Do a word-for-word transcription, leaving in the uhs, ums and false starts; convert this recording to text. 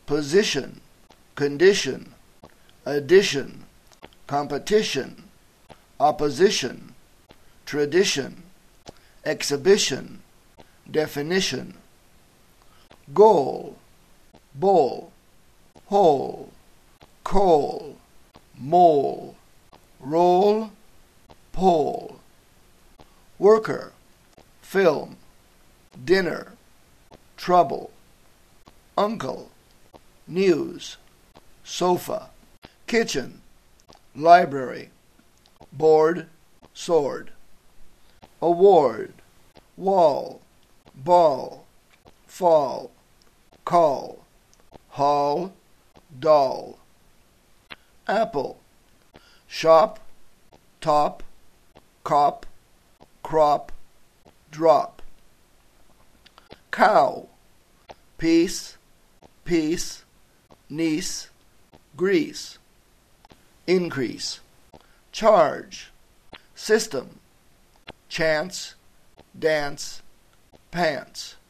position, condition, addition, competition, opposition, tradition, exhibition, definition, goal, bowl, hole, coal, mole, roll, pole, worker, film, dinner, trouble, uncle, news, sofa, kitchen, library, board, sword, award, wall, ball, fall, call, hall, doll, apple, shop, top, cop, crop, drop, cow, piece, piece, niece, grease, increase, charge, system, chance, dance, pants.